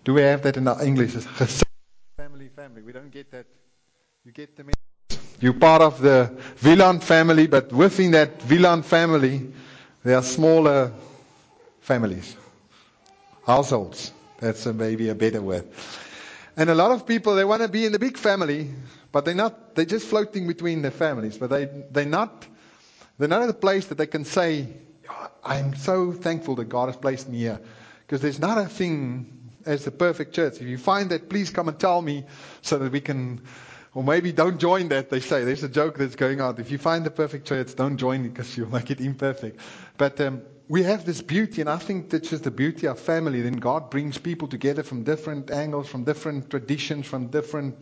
Do we have that in our English? It's family. We don't get that. You get the message. You're part of the Wieland family, but within that Wieland family, there are smaller families, households. That's maybe a better word. And a lot of people, they want to be in the big family, but they're not. They're just floating between the families. But they're not at a place that they can say, I'm so thankful that God has placed me here. Because there's not a thing as the perfect church. If you find that, please come and tell me so that we can, or maybe don't join that, they say. There's a joke that's going out. If you find the perfect church, don't join it because you'll make it imperfect. But we have this beauty, and I think that's just the beauty of family. Then God brings people together from different angles, from different traditions, from different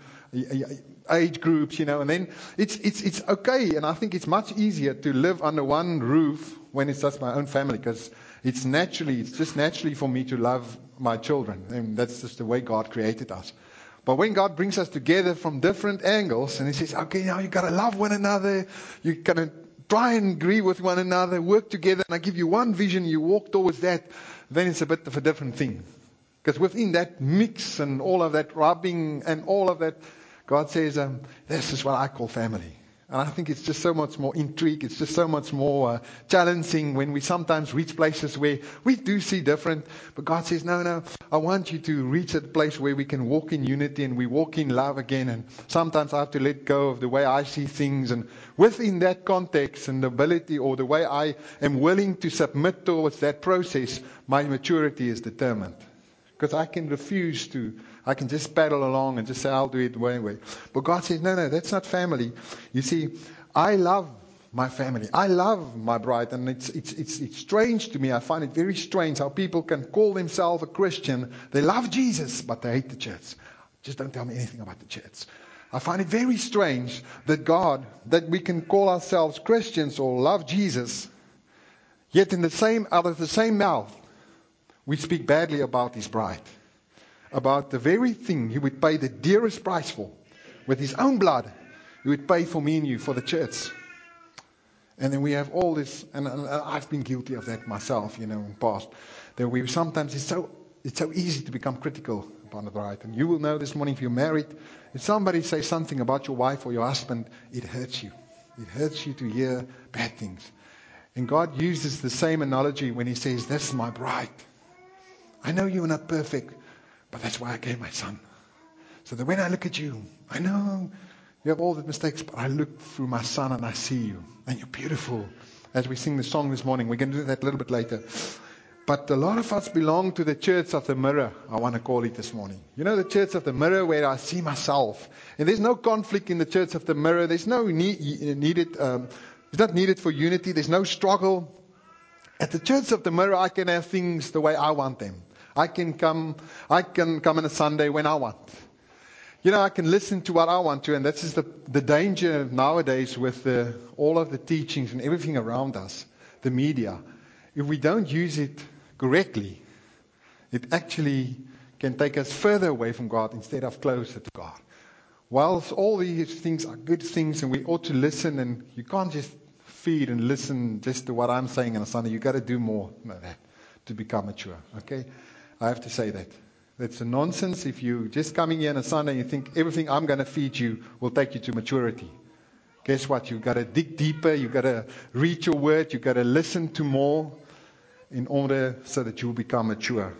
age groups, and then it's okay. And I think it's much easier to live under one roof when it's just my own family, because it's just naturally for me to love my children, and that's just the way God created us. But when God brings us together from different angles, and He says, okay, now you got to love one another, you got to try and agree with one another, work together, and I give you one vision, you walk towards that, then it's a bit of a different thing. Because within that mix and all of that rubbing and all of that, God says, this is what I call family. And I think it's just so much more intrigue. It's just so much more challenging when we sometimes reach places where we do see different. But God says, no, I want you to reach a place where we can walk in unity and we walk in love again. And sometimes I have to let go of the way I see things. And within that context and the ability or the way I am willing to submit towards that process, my maturity is determined. Because I can I can just paddle along and just say, I'll do it way. But God says, no, that's not family. You see, I love my family. I love my bride. And it's strange to me. I find it very strange how people can call themselves a Christian. They love Jesus, but they hate the church. Just don't tell me anything about the church. I find it very strange that we can call ourselves Christians or love Jesus, yet out of the same mouth, we speak badly about His bride. About the very thing He would pay the dearest price for. With His own blood, He would pay for me and you, for the church. And then we have all this, and I've been guilty of that myself, in the past. That we sometimes, it's so easy to become critical upon the bride. And you will know this morning if you're married, if somebody says something about your wife or your husband, it hurts you. It hurts you to hear bad things. And God uses the same analogy when He says, this is my bride. I know you are not perfect, but that's why I gave my son. So that when I look at you, I know you have all the mistakes, but I look through my son and I see you. And you're beautiful. As we sing the song this morning, we're going to do that a little bit later. But a lot of us belong to the church of the mirror, I want to call it this morning. You know, the church of the mirror where I see myself. And there's no conflict in the church of the mirror. There's no it's not needed for unity. There's no struggle. At the church of the mirror, I can have things the way I want them. I can come on a Sunday when I want. I can listen to what I want to, and that's just the danger nowadays with all of the teachings and everything around us, the media. If we don't use it correctly, it actually can take us further away from God instead of closer to God. Whilst all these things are good things and we ought to listen, and you can't just feed and listen just to what I'm saying on a Sunday. You've got to do more than that to become mature. Okay? I have to say that. That's a nonsense if you just coming here on a Sunday and you think everything I'm going to feed you will take you to maturity. Guess what? You've got to dig deeper. You've got to read your word. You've got to listen to more in order so that you'll become mature.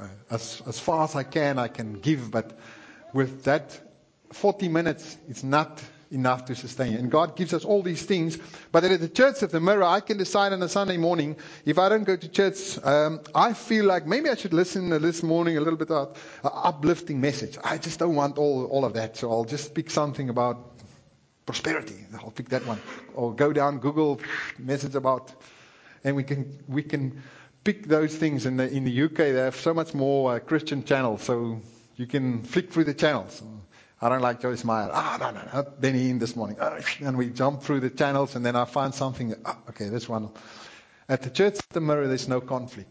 As far as I can give, but with that 40 minutes, it's not enough to sustain you. And God gives us all these things. But at the church of the mirror, I can decide on a Sunday morning, if I don't go to church, I feel like maybe I should listen this morning a little bit about an uplifting message. I just don't want all of that. So I'll just pick something about prosperity. I'll pick that one. Or go down Google, message about, and we can pick those things. In the UK, they have so much more Christian channels. So you can flick through the channels. I don't like Joyce Meyer. No, Benny Hinn this morning. And we jump through the channels, and then I find something. Okay, this one. At the church of the mirror, there's no conflict.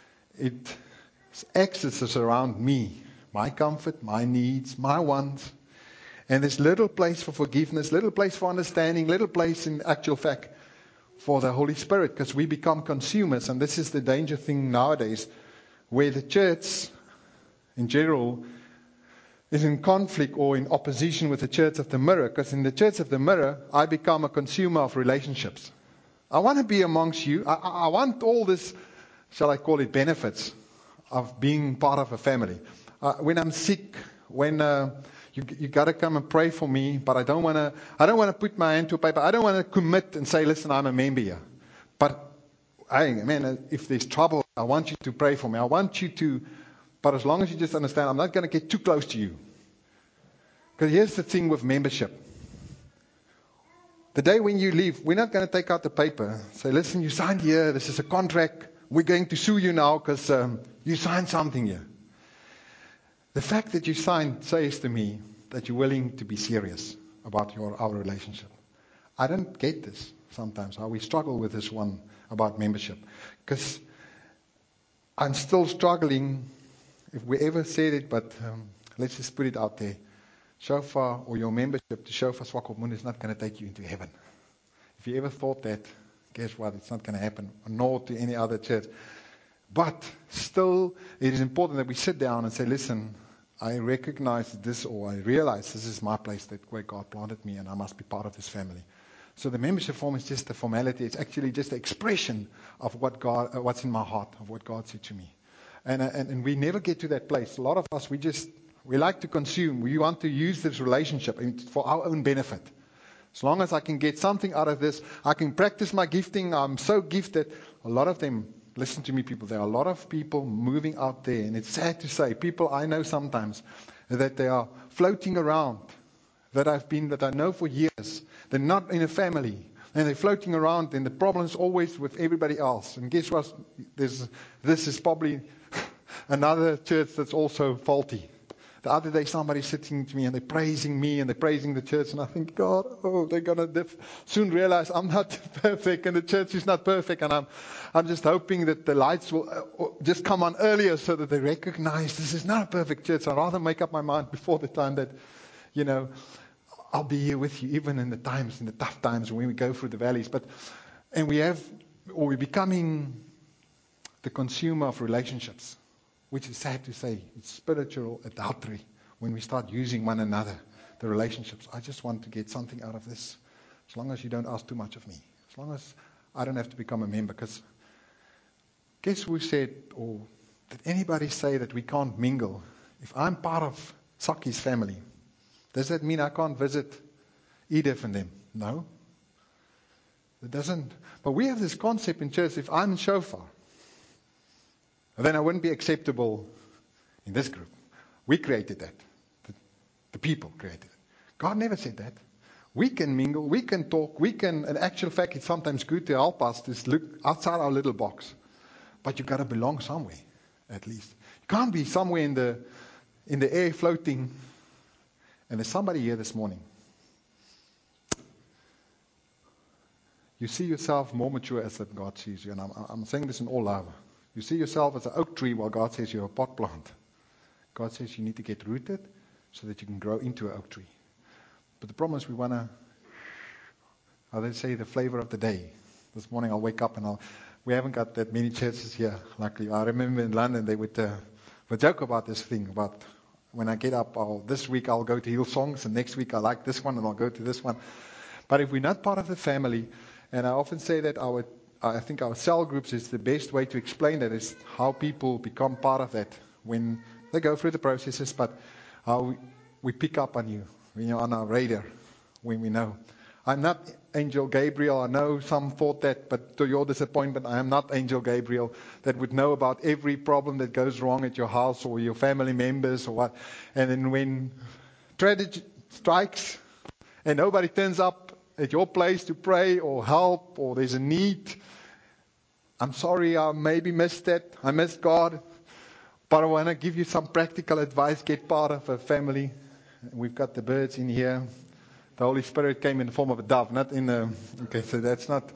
It axis around me, my comfort, my needs, my wants. And there's little place for forgiveness, little place for understanding, little place in actual fact for the Holy Spirit, because we become consumers. And this is the danger thing nowadays, where the church in general is in conflict or in opposition with the Church of the Mirror, because in the Church of the Mirror, I become a consumer of relationships. I want to be amongst you. I want all this, shall I call it, benefits of being part of a family. When I'm sick, when you got to come and pray for me, but I don't want to put my hand to a paper. I don't want to commit and say, listen, I'm a member here. But hey, man, if there's trouble, I want you to pray for me. I want you to, but as long as you just understand, I'm not going to get too close to you. Because here's the thing with membership. The day when you leave, we're not going to take out the paper. Say, listen, you signed here. This is a contract. We're going to sue you now because you signed something here. The fact that you signed says to me that you're willing to be serious about our relationship. I don't get this sometimes, how we struggle with this one about membership. Because I'm still struggling, if we ever said it, but let's just put it out there. Shofar or your membership to Shofar Swakopmund is not going to take you into heaven. If you ever thought that, guess what? It's not going to happen, nor to any other church. But still, it is important that we sit down and say, listen, I recognize this, or I realize this is my place where God planted me, and I must be part of this family. So the membership form is just a formality. It's actually just an expression of what's in my heart, of what God said to me. And we never get to that place. A lot of us, we like to consume. We want to use this relationship for our own benefit. As long as I can get something out of this, I can practice my gifting. I'm so gifted. A lot of them, listen to me, people. There are a lot of people moving out there, and it's sad to say, people I know sometimes, that they are floating around, that I know for years. They're not in a family, and they're floating around, and the problem is always with everybody else. And guess what? This is probably another church that's also faulty. The other day, somebody sitting to me and they're praising me and they're praising the church, and I think, God, they're gonna soon realize I'm not perfect and the church is not perfect, and I'm just hoping that the lights will just come on earlier so that they recognize this is not a perfect church. I'd rather make up my mind before the time that, I'll be here with you, even in the tough times when we go through the valleys. We're becoming the consumer of relationships. Which is sad to say, it's spiritual adultery when we start using one another, the relationships. I just want to get something out of this, as long as you don't ask too much of me, as long as I don't have to become a member. Because guess who said, or did anybody say that we can't mingle? If I'm part of Saki's family, does that mean I can't visit Edith and them? No, it doesn't. But we have this concept in church, if I'm in Shofar, then I wouldn't be acceptable in this group. We created that. The people created it. God never said that. We can mingle, we can talk, in actual fact, it's sometimes good to help us to look outside our little box. But you've got to belong somewhere, at least. You can't be somewhere in the air floating. And there's somebody here this morning. You see yourself more mature as that God sees you. And I'm saying this in all love. You see yourself as an oak tree while God says you're a pot plant. God says you need to get rooted so that you can grow into an oak tree. But the problem is we want to, how they say, the flavor of the day. This morning I'll wake up and we haven't got that many churches here, luckily. I remember in London they would joke about this thing, about when I get up, this week I'll go to Hillsongs, and next week I like this one and I'll go to this one. But if we're not part of the family, and I often say that I think our cell groups is the best way to explain that, is how people become part of that when they go through the processes, but how we pick up on you when you're on our radar, when we know. I'm not Angel Gabriel. I know some thought that, but to your disappointment, I am not Angel Gabriel that would know about every problem that goes wrong at your house or your family members or what. And then when tragedy strikes and nobody turns up at your place to pray or help, or there's a need, I'm sorry, I maybe missed that. I missed God. But I want to give you some practical advice. Get part of a family. We've got the birds in here. The Holy Spirit came in the form of a dove, not in a... Okay, so that's not...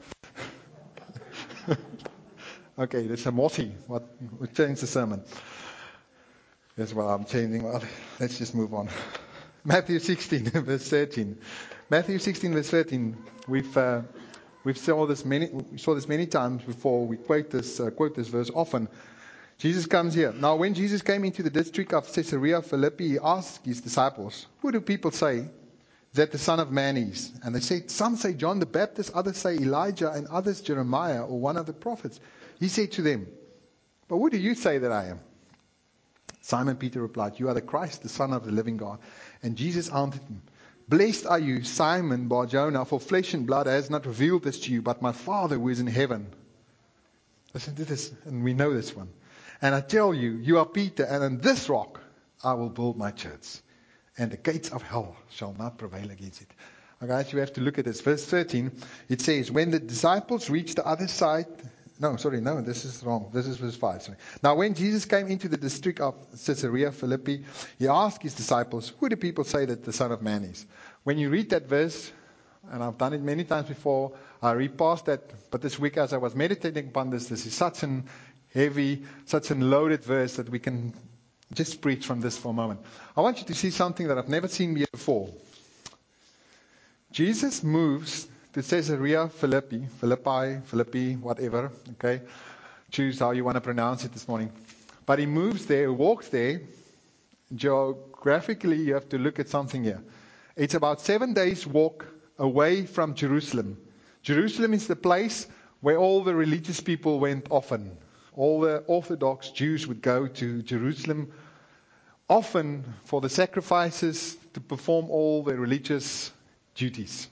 Okay, there's a mossy. We'll change the sermon. That's what I'm changing. Well, let's just move on. Matthew 16, verse 13. Matthew 16, verse 13. We saw this many times before. We quote this verse often. Jesus comes here. Now, when Jesus came into the district of Caesarea Philippi, he asked his disciples, "Who do people say that the Son of Man is?" And they said, "Some say John the Baptist, others say Elijah, and others Jeremiah or one of the prophets." He said to them, "But who do you say that I am?" Simon Peter replied, "You are the Christ, the Son of the living God." And Jesus answered him, "Blessed are you, Simon Bar-Jonah, for flesh and blood has not revealed this to you, but my Father who is in heaven." Listen to this, and we know this one. "And I tell you, you are Peter, and on this rock I will build my church, and the gates of hell shall not prevail against it." Okay, guys, you have to look at this. Verse 13, it says, when the disciples reached the other side... No, this is wrong. This is verse 5. Sorry. Now, when Jesus came into the district of Caesarea Philippi, he asked his disciples, "Who do people say that the Son of Man is?" When you read that verse, and I've done it many times before, I read past that, but this week as I was meditating upon this is such an heavy, such a loaded verse that we can just preach from this for a moment. I want you to see something that I've never seen here before. Jesus moves to Caesarea Philippi, whatever, okay? Choose how you want to pronounce it this morning. But he moves there, walks there. Geographically, you have to look at something here. It's about 7 days walk away from Jerusalem. Jerusalem is the place where all the religious people went often. All the Orthodox Jews would go to Jerusalem often for the sacrifices, to perform all the religious duties.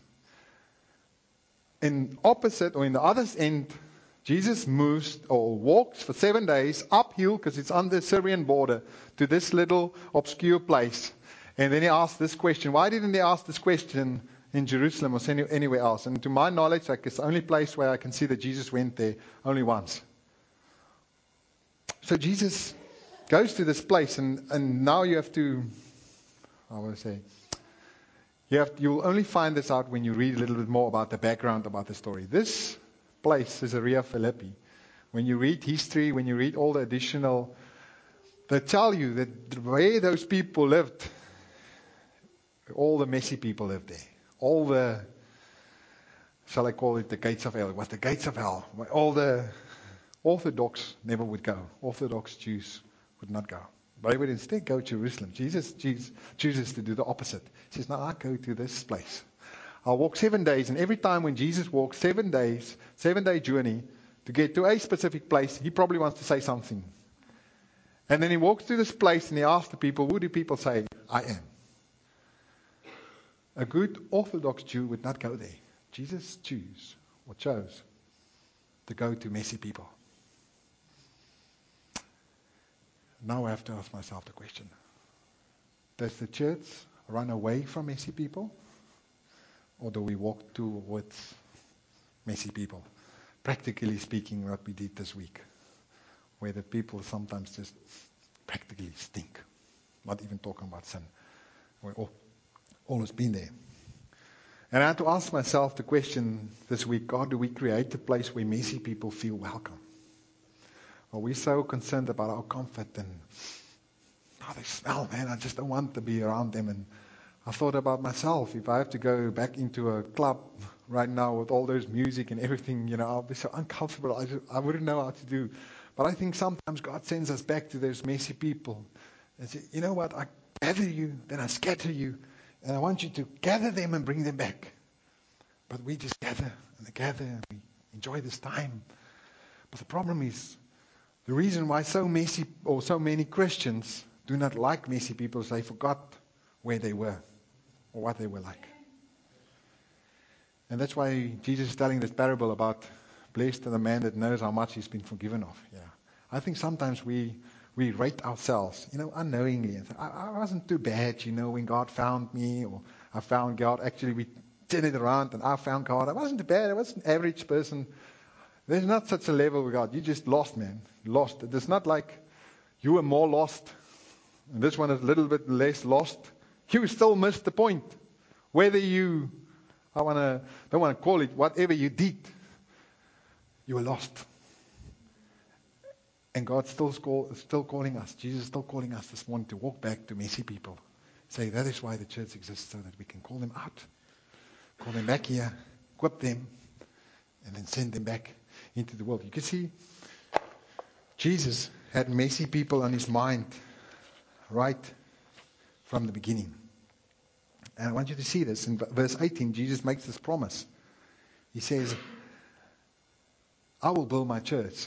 In opposite, or in the other end, Jesus moves or walks for 7 days uphill, because it's on the Syrian border, to this little obscure place. And then he asked this question. Why didn't he ask this question in Jerusalem or anywhere else? And to my knowledge, it's the only place where I can see that Jesus went there only once. So Jesus goes to this place, and now you have to, I want to say, you'll only find this out when you read a little bit more about the background about the story. This place, Caesarea Philippi, when you read history, when you read all the additional, they tell you that the way those people lived, all the messy people lived there. All the, shall I call it the gates of hell? It was the gates of hell, where all the Orthodox never would go. Orthodox Jews would not go. They would instead go to Jerusalem. Jesus chooses to do the opposite. He says, "No, I go to this place. I'll walk 7 days." And every time when Jesus walks 7 days, 7-day journey to get to a specific place, he probably wants to say something. And then he walks to this place and he asks the people, "Who do people say I am?" A good Orthodox Jew would not go there. Jesus chose to go to messy people. Now I have to ask myself the question. Does the church run away from messy people? Or do we walk towards messy people? Practically speaking, what we did this week. Where the people sometimes just practically stink. Not even talking about sin. We've always been there. And I had to ask myself the question this week, God, do we create a place where messy people feel welcome? Are we so concerned about our comfort and how they smell, man? I just don't want to be around them. And I thought about myself. If I have to go back into a club right now with all those music and everything, I'll be so uncomfortable. I wouldn't know how to do. But I think sometimes God sends us back to those messy people and say, "You know what? I gather you, then I scatter you. And I want you to gather them and bring them back." But we just gather and we enjoy this time. But the problem is, the reason why so many Christians do not like messy people is they forgot where they were or what they were like. And that's why Jesus is telling this parable about blessed are the man that knows how much he's been forgiven of. Yeah, I think sometimes we rate ourselves, unknowingly. And say, I wasn't too bad, when God found me, or I found God. Actually, we turned it around and I found God. I wasn't too bad. I was an average person. There's not such a level with God. You just lost, man. Lost. It's not like you were more lost and this one is a little bit less lost. You still missed the point. Whether you, don't want to call it whatever you did, you were lost. And God's still calling us. Jesus is still calling us this morning to walk back to messy people. Say that is why the church exists, so that we can call them out. Call them back here, equip them, and then send them back into the world. You can see Jesus had messy people on his mind right from the beginning. And I want you to see this. In verse 18, Jesus makes this promise. He says, I will build my church,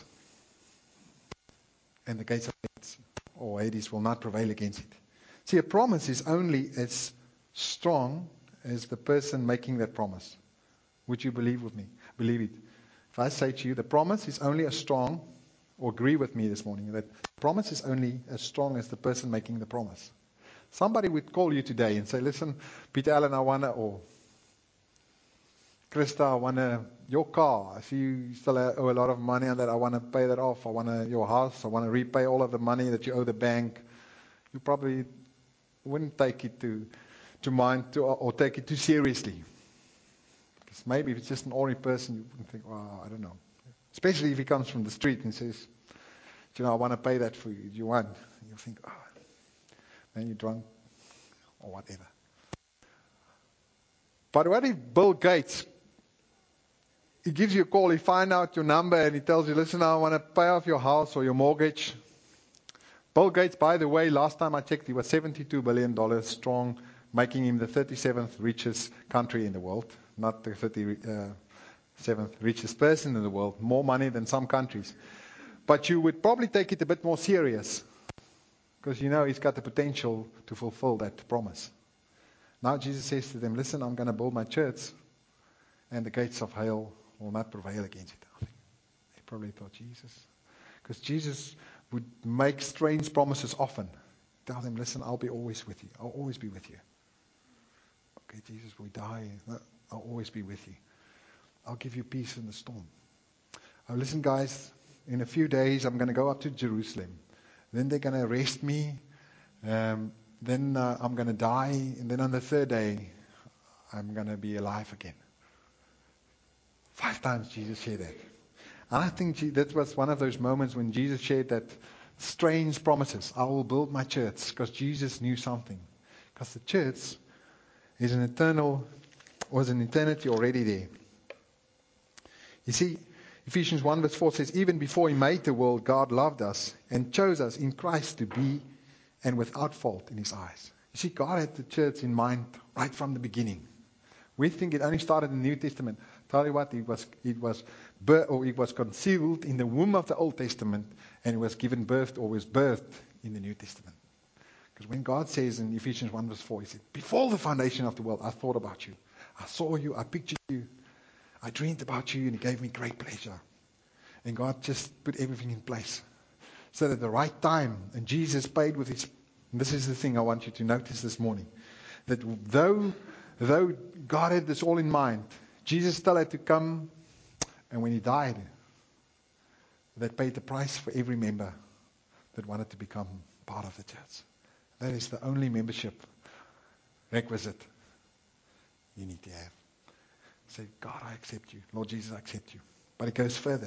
and the gates of Hades will not prevail against it. See, a promise is only as strong as the person making that promise. Would you believe with me? Believe it. If I say to you, the promise is only as strong, or agree with me this morning, that the promise is only as strong as the person making the promise. Somebody would call you today and say, listen, Peter Allen, I want to, or Krista, I want your car. If you still owe a lot of money on that, I want to pay that off. I want your house. I want to repay all of the money that you owe the bank. You probably wouldn't take it to mind or take it too seriously. Because maybe if it's just an ordinary person, you wouldn't think, well, I don't know. Especially if he comes from the street and says, I want to pay that for you. Do you want? And you'll think, man, you're drunk or whatever. But what if Bill Gates, he gives you a call, he finds out your number and he tells you, listen, I want to pay off your house or your mortgage. Bill Gates, by the way, last time I checked, he was $72 billion strong, making him the 37th richest country in the world, not the 37th richest person in the world, more money than some countries. But you would probably take it a bit more serious, because he's got the potential to fulfill that promise. Now Jesus says to them, listen, I'm going to build my church, and the gates of hell will not prevail against it. I think they probably thought, Jesus. Because Jesus would make strange promises often. Tell them, listen, I'll be always with you. I'll always be with you. Okay, Jesus, we die. No, I'll always be with you. I'll give you peace in the storm. Oh, listen, guys, in a few days, I'm going to go up to Jerusalem. Then they're going to arrest me. Then I'm going to die. And then on the third day, I'm going to be alive again. 5 times Jesus shared that. And I think that was one of those moments when Jesus shared that strange promises. I will build my church, because Jesus knew something. Because the church is was an eternity already there. You see, Ephesians 1 verse 4 says, even before He made the world, God loved us and chose us in Christ to be and without fault in His eyes. You see, God had the church in mind right from the beginning. We think it only started in the New Testament. Tell you what, it was concealed in the womb of the Old Testament, and it was given birth, or was birthed in the New Testament. Because when God says in Ephesians 1 verse 4, He said, before the foundation of the world, I thought about you. I saw you, I pictured you. I dreamed about you, and He gave me great pleasure. And God just put everything in place. So that at the right time, and Jesus paid with His... And this is the thing I want you to notice this morning. That though God had this all in mind, Jesus still had to come, and when He died, that paid the price for every member that wanted to become part of the church. That is the only membership requisite you need to have. Say, God, I accept you. Lord Jesus, I accept you. But it goes further.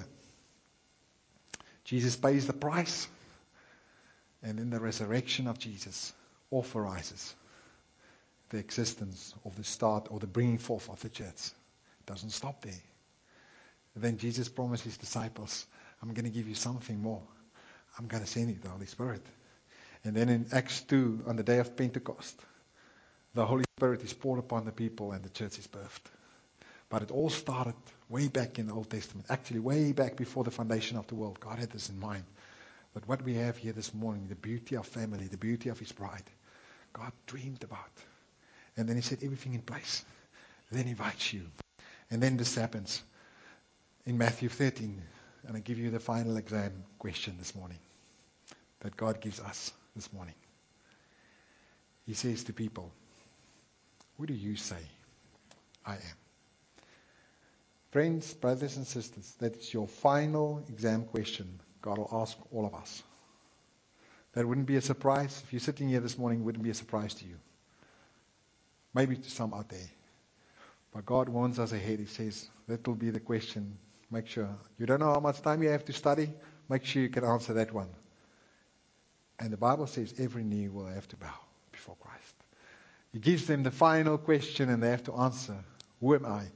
Jesus pays the price, and then the resurrection of Jesus authorizes the existence of the start or the bringing forth of the church. It doesn't stop there. Then Jesus promised His disciples, I'm going to give you something more. I'm going to send you the Holy Spirit. And then in Acts 2, on the day of Pentecost, the Holy Spirit is poured upon the people and the church is birthed. But it all started way back in the Old Testament. Actually, way back before the foundation of the world. God had this in mind. But what we have here this morning, the beauty of family, the beauty of His bride, God dreamed about. And then He set everything in place. Then He invites you. And then this happens in Matthew 13. And I give you the final exam question this morning that God gives us this morning. He says to people, who do you say I am? Friends, brothers and sisters, that is your final exam question God will ask all of us. That wouldn't be a surprise. If you're sitting here this morning, it wouldn't be a surprise to you. Maybe to some out there. But God warns us ahead. He says, that will be the question. Make sure. You don't know how much time you have to study. Make sure you can answer that one. And the Bible says every knee will have to bow before Christ. He gives them the final question and they have to answer. Who am I?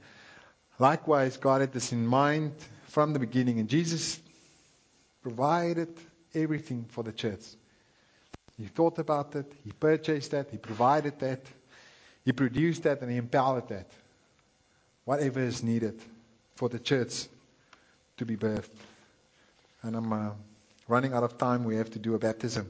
Likewise, God had this in mind from the beginning. And Jesus provided everything for the church. He thought about it, he purchased that, he provided that, he produced that, and he empowered that. Whatever is needed for the church to be birthed. And I'm running out of time. We have to do a baptism.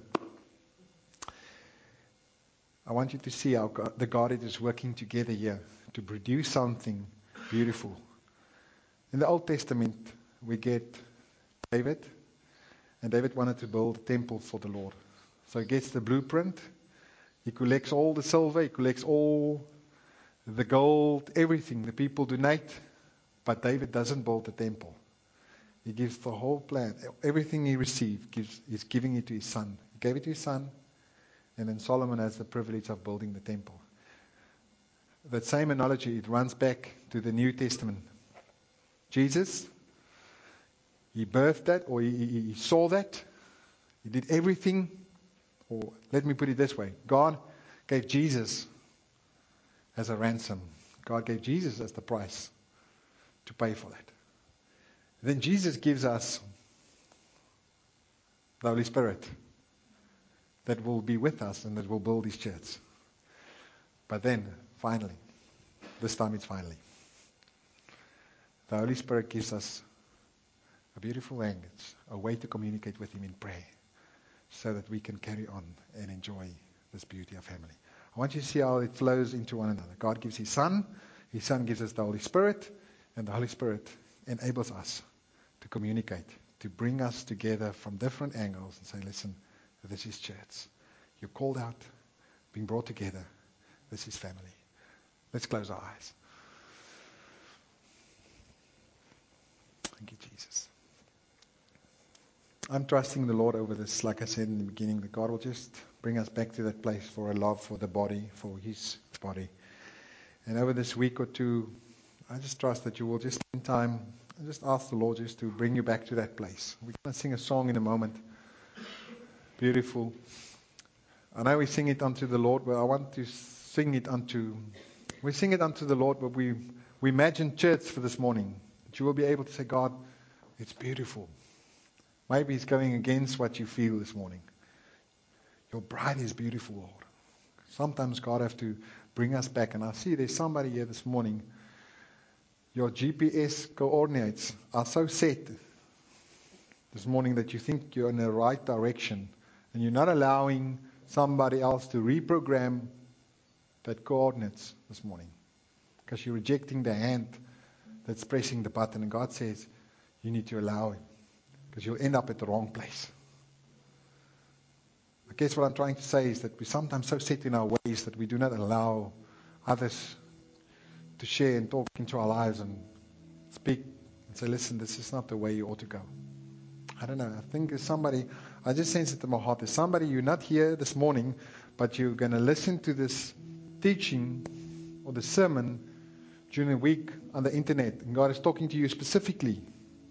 I want you to see how the Godhead is working together here to produce something beautiful. In the Old Testament, we get David, and David wanted to build a temple for the Lord. So he gets the blueprint, he collects all the silver, he collects all the gold, everything. The people donate, but David doesn't build the temple. He gives the whole plan. Everything he received, he's giving it to his son. He gave it to his son, and then Solomon has the privilege of building the temple. That same analogy, it runs back to the New Testament. Jesus, he birthed that, or he saw that. He did everything. Or let me put it this way. God gave Jesus as a ransom. God gave Jesus as the price to pay for that. Then Jesus gives us the Holy Spirit that will be with us and that will build His church. But then, finally, this time it's finally, the Holy Spirit gives us a beautiful language, a way to communicate with Him in prayer, so that we can carry on and enjoy this beauty of family. I want you to see how it flows into one another. God gives His Son gives us the Holy Spirit, and the Holy Spirit enables us to communicate, to bring us together from different angles and say, listen, this is church. You're called out, being brought together. This is family. Let's close our eyes. Thank you, Jesus. I'm trusting the Lord over this, like I said in the beginning, that God will just bring us back to that place for a love for the body, for His body. And over this week or two, I just trust that you will just spend time and just ask the Lord just to bring you back to that place. We're going to sing a song in a moment. Beautiful. I know we sing it unto the Lord, but I want to sing it unto the Lord, but we imagine church for this morning. That you will be able to say, God, it's beautiful. Maybe it's going against what you feel this morning. Your bride is beautiful, Lord. Sometimes God has to bring us back. And I see there's somebody here this morning. Your GPS coordinates are so set this morning that you think you're in the right direction. And you're not allowing somebody else to reprogram that coordinates this morning. Because you're rejecting the hand that's pressing the button. And God says, you need to allow it. Because you'll end up at the wrong place. I guess what I'm trying to say is that we're sometimes so set in our ways that we do not allow others to share and talk into our lives and speak and say, listen, this is not the way you ought to go. I don't know. I think there's somebody, I just sense it in my heart. There's somebody, you're not here this morning, but you're going to listen to this teaching or the sermon during the week on the internet. And God is talking to you specifically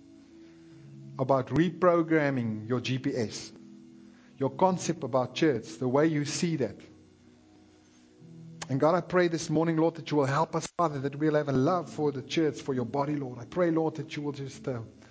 about reprogramming your GPS, your concept about church, the way you see that. And God, I pray this morning, Lord, that you will help us, Father, that we'll have a love for the church, for your body, Lord. I pray, Lord, that you will just,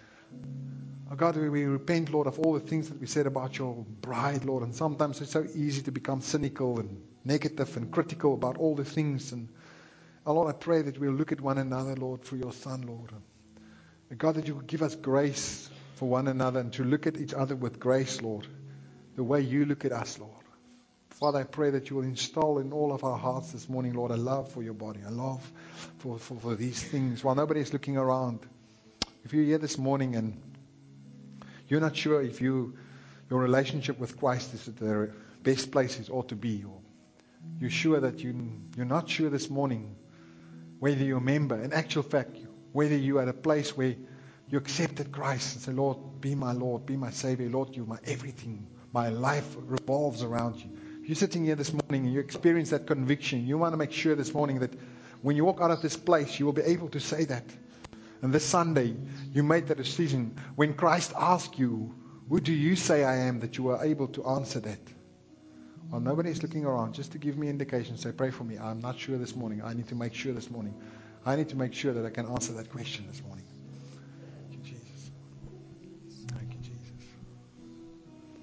God, we repent, Lord, of all the things that we said about your bride, Lord. And sometimes it's so easy to become cynical and negative and critical about all the things. And Lord, I pray that we'll look at one another, Lord, for your Son, Lord. And God, that you will give us grace for one another and to look at each other with grace, Lord, the way you look at us, Lord. Father, I pray that you will install in all of our hearts this morning, Lord, a love for your body, a love for these things. While nobody is looking around, if you're here this morning and you're not sure if your relationship with Christ is at the best place it ought to be, or you're sure that you're not sure this morning whether you're a member, in actual fact, whether you're at a place where you accepted Christ and say, Lord, be my Savior. Lord, you're my everything. My life revolves around you. You're sitting here this morning and you experience that conviction. You want to make sure this morning that when you walk out of this place, you will be able to say that. And this Sunday, you made the decision. When Christ asked you, who do you say I am, that you are able to answer that. While nobody is looking around, just to give me indication, say, pray for me. I'm not sure this morning. I need to make sure this morning. I need to make sure that I can answer that question this morning. Thank you, Jesus. Thank you, Jesus.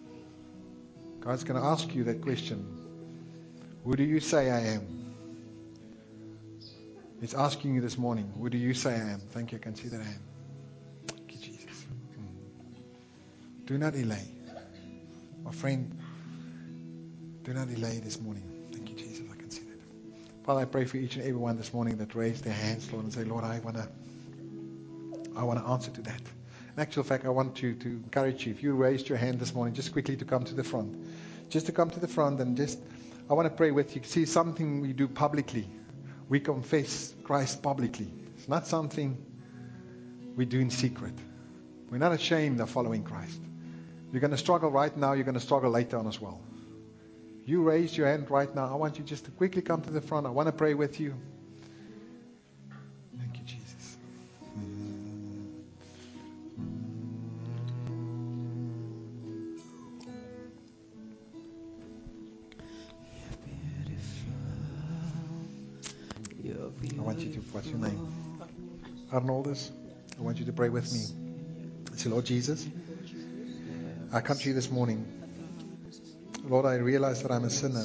God's going to ask you that question. Who do you say I am? He's asking you this morning, who do you say I am? Thank you, I can see that I am. Thank you, Jesus. Do not delay. My friend, do not delay this morning. Thank you, Jesus, I can see that. Father, I pray for each and every one this morning that raised their hands, Lord, and say, Lord, I want to answer to that. In actual fact, I want to encourage you, if you raised your hand this morning, just quickly to come to the front. Just to come to the front and I want to pray with you. See, something we do publicly. We confess Christ publicly. It's not something we do in secret. We're not ashamed of following Christ. You're going to struggle right now. You're going to struggle later on as well. You raised your hand right now. I want you just to quickly come to the front. I want to pray with you. Thank you, Jesus. I want you to, what's your name? Arnoldus. I want you to pray with me. Say, Lord Jesus, I come to you this morning. Lord, I realize that I'm a sinner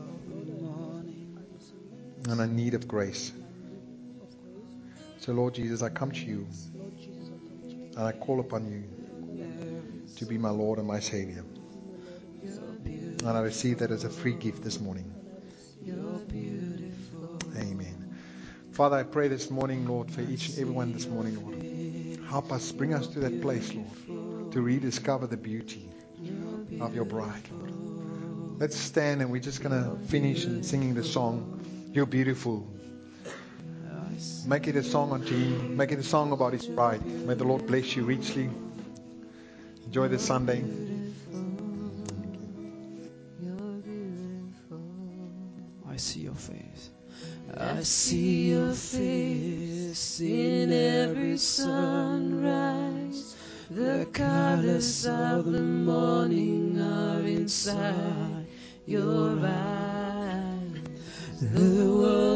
and I need of grace. So, Lord Jesus, I come to you and I call upon you to be my Lord and my Savior. And I receive that as a free gift this morning. Amen. Father, I pray this morning, Lord, for each and everyone this morning, Lord. Help us, bring us to that place, Lord, to rediscover the beauty of your bride, Lord. Let's stand and we're just going to finish in singing the song, You're Beautiful. Make it a song unto him. Make it a song about his bride. May the Lord bless you richly. Enjoy this Sunday. I see your face. I see your face in every sunrise. The colors of the morning are inside your eyes. The world